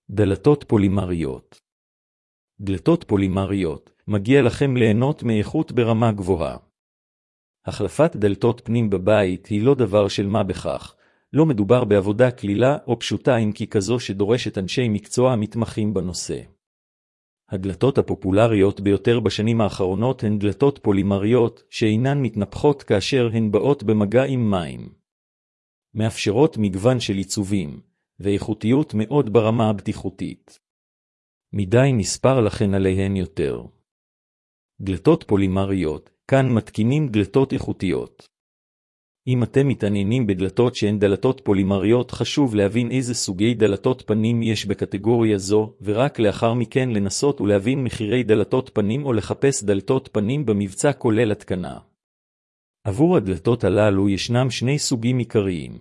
דלתות פולימריות. דלתות פולימריות, מגיע לכם ליהנות מאיכות ברמה גבוהה. החלפת דלתות פנים בבית היא לא דבר של מה בכך, לא מדובר בעבודה כלילה או פשוטה אם כי כזו שדורשת אנשי מקצוע המתמחים בנושא. הדלתות הפופולריות ביותר בשנים האחרונות הן דלתות פולימריות שאינן מתנפחות כאשר הן באות במגע עם מים. מאפשרות מגוון של עיצובים, ואיכותיות מאוד ברמה הבטיחותית. מדי נספר לכן עליהן יותר. דלתות פולימריות, כאן מתקינים דלתות איכותיות. אם אתם מתעניינים בדלתות שהן דלתות פולימריות, חשוב להבין איזה סוגי דלתות פנים יש בקטגוריה זו, ורק לאחר מכן לנסות ולהבין מחירי דלתות פנים או לחפש דלתות פנים במבצע כולל התקנה. עבור הדלתות הללו ישנם שני סוגים עיקריים.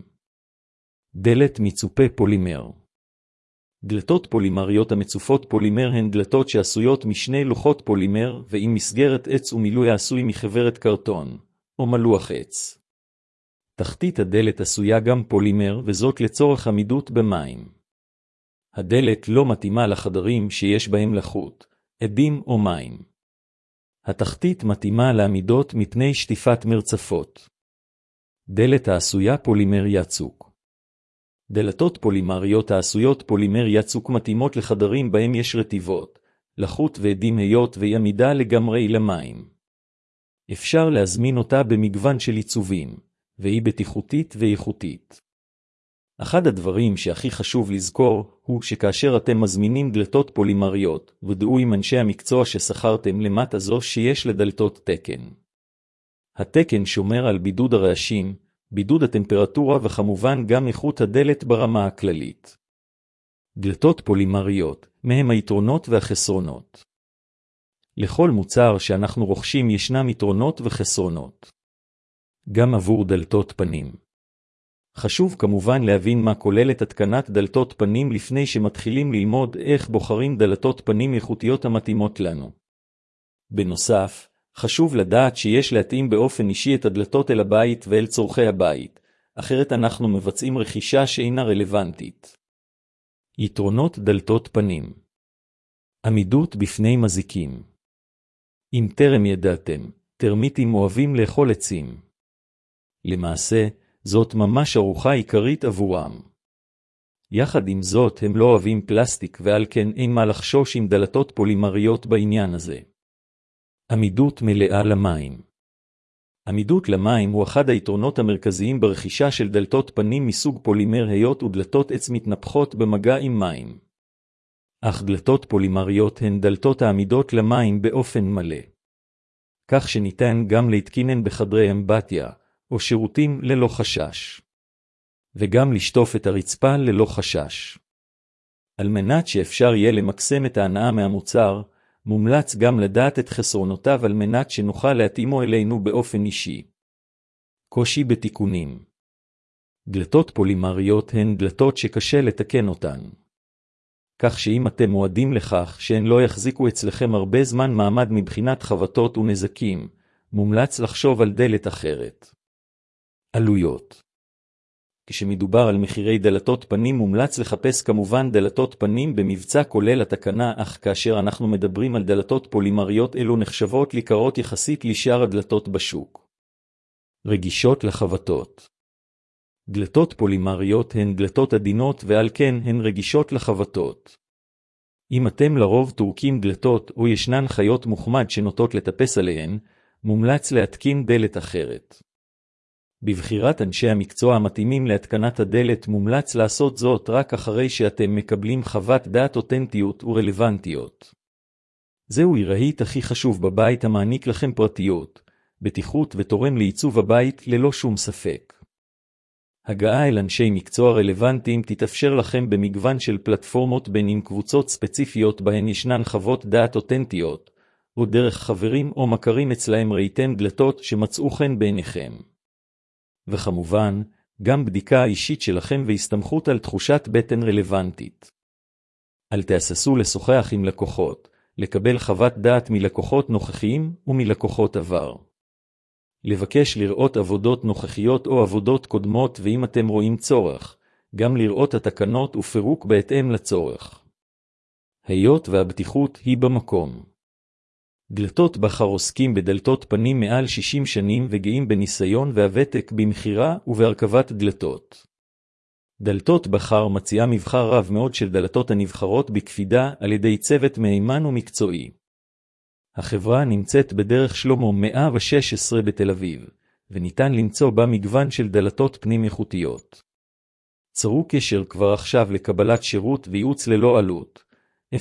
דלת מצופה פולימר. דלתות פולימריות המצופות פולימר הן דלתות שעשויות משני לוחות פולימר ועם מסגרת עץ ומילוי העשוי מחברת קרטון, או מלוח עץ. תחתית הדלת עשויה גם פולימר וזאת לצורך עמידות במים. הדלת לא מתאימה לחדרים שיש בהם לחות, עדים או מים. התחתית מתאימה לעמידות מפני שטיפת מרצפות. דלת העשויה פולימר יצוק. דלתות פולימריות העשויות פולימר יצוק מתאימות לחדרים בהם יש רטיבות, לחות ועדים היות והיא עמידה לגמרי למים. אפשר להזמין אותה במגוון של עיצובים, והיא בטיחותית ואיכותית. אחד הדברים שהכי חשוב לזכור הוא שכאשר אתם מזמינים דלתות פולימריות, ודאו עם אנשי המקצוע ששכרתם למטה זו שיש לדלתות תקן. התקן שומר על בידוד הרעשים, בידוד הטמפרטורה וכמובן גם איכות הדלת ברמה הכללית. דלתות פולימריות, מהם היתרונות והחסרונות. לכל מוצר שאנחנו רוכשים ישנם יתרונות וחסרונות. גם עבור דלתות פנים. חשוב כמובן להבין מה כוללת התקנת דלתות פנים לפני שמתחילים ללמוד איך בוחרים דלתות פנים איכותיות המתאימות לנו. בנוסף, חשוב לדעת שיש להתאים באופן אישי את הדלתות אל הבית ואל צורכי הבית, אחרת אנחנו מבצעים רכישה שאינה רלוונטית. יתרונות דלתות פנים. עמידות בפני מזיקים. אם טרם ידעתם, טרמיטים אוהבים לאכול עצים. למעשה, זאת ממש ארוחה עיקרית עבורם. יחד עם זאת הם לא אוהבים פלסטיק ועל כן אין מה לחשוש עם דלתות פולימריות בעניין הזה. עמידות מלאה למים. עמידות למים הוא אחד היתרונות המרכזיים ברכישה של דלתות פנים מסוג פולימר היות ודלתות עץ מתנפחות במגע עם מים. אך דלתות פולימריות הן דלתות העמידות למים באופן מלא. כך שניתן גם להתקינן בחדרי אמבטיה, או שירותים ללא חשש. וגם לשטוף את הרצפה ללא חשש. על מנת שאפשר יהיה למקסם את ההנאה מהמוצר, מומלץ גם לדעת את חסרונותיו על מנת שנוכל להתאימו אלינו באופן אישי. קושי בתיקונים. דלתות פולימריות הן דלתות שקשה לתקן אותן. כך שאם אתם מועדים לכך שהן לא יחזיקו אצלכם הרבה זמן מעמד מבחינת חבטות ונזקים, מומלץ לחשוב על דלת אחרת. עלויות. כשמדובר על מחירי דלתות פנים מומלץ לחפש כמובן דלתות פנים במבצע כולל התקנה, אך כאשר אנחנו מדברים על דלתות פולימריות אלו נחשבות יקרות יחסית לשאר הדלתות בשוק. רגישות לחבטות. דלתות פולימריות הן דלתות עדינות ועל כן הן רגישות לחבטות. אם אתם לרוב טורקים דלתות או ישנן חיות מוחמד שנוטות לטפס עליהן, מומלץ להתקין דלת אחרת. בבחירת אנשי המקצוע המתאימים להתקנת הדלת מומלץ לעשות זאת רק אחרי שאתם מקבלים חוות דעת אותנטיות ורלוונטיות. זהו הרהיט הכי חשוב בבית המעניק לכם פרטיות, בטיחות ותורם לעיצוב הבית ללא שום ספק. הגעה אל אנשי מקצוע רלוונטיים תתאפשר לכם במגוון של פלטפורמות בין עם קבוצות ספציפיות בהן ישנן חוות דעת אותנטיות, או דרך חברים או מכרים אצלהם ראיתם דלתות שמצאו חן בעיניכם. וכמובן, גם בדיקה האישית שלכם והסתמכות על תחושת בטן רלוונטית. אל תהססו לשוחח עם לקוחות, לקבל חוות דעת מלקוחות נוכחיים ומלקוחות עבר. לבקש לראות עבודות נוכחיות או עבודות קודמות ואם אתם רואים צורך, גם לראות התקנות ופירוק בהתאם לצורך. היות והבטיחות היא במקום. דלתות בכר עוסקים בדלתות פנים מעל 60 שנים וגאים בניסיון והוותק במחירה ובהרכבת דלתות. דלתות בכר מציעה מבחר רב מאוד של דלתות הנבחרות בקפידה על ידי צוות מהימן ומקצועי. החברה נמצאת בדרך שלמה 116 בתל אביב, וניתן למצוא בה מגוון של דלתות פנים איכותיות. צרו קשר כבר עכשיו לקבלת שירות וייעוץ ללא עלות, 0368704331.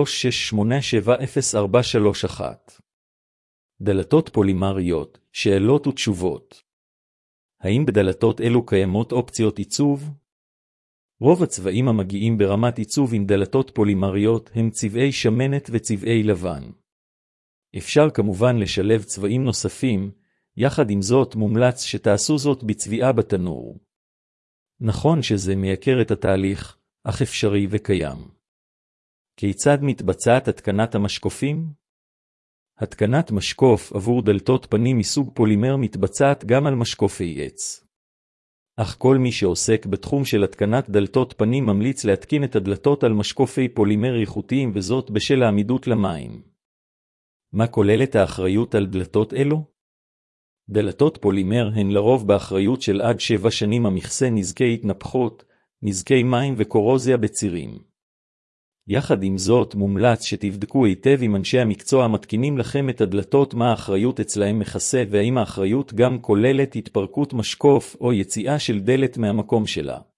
דלתות פולימריות, שאלות ותשובות. האם בדלתות אלו קיימות אופציות עיצוב? רוב הצבעים המגיעים ברמת עיצוב עם דלתות פולימריות הם צבעי שמנת וצבעי לבן. אפשר כמובן לשלב צבעים נוספים, יחד עם זאת מומלץ שתעשו זאת בצביעה בתנור. נכון שזה מייקר את התהליך, אך אפשרי וקיים. כיצד מתבצעת התקנת המשקופים? התקנת משקוף עבור דלתות פנים מסוג פולימר מתבצעת גם על משקופי עץ. אך כל מי שעוסק בתחום של התקנת דלתות פנים ממליץ להתקין את הדלתות על משקופי פולימר איכותיים, וזאת בשל העמידות למים. מה כוללת האחריות על דלתות אלו? דלתות פולימר הן לרוב באחריות של עד 7 שנים המכסה נזקי התנפחות, נזקי מים וקורוזיה בצירים. יחד עם זאת מומלץ שתבדקו היטב עם אנשי המקצוע המתקינים לכם את הדלתות מה האחריות אצלהם מכסה, והאם האחריות גם כוללת התפרקות משקוף או יציאה של דלת מהמקום שלה.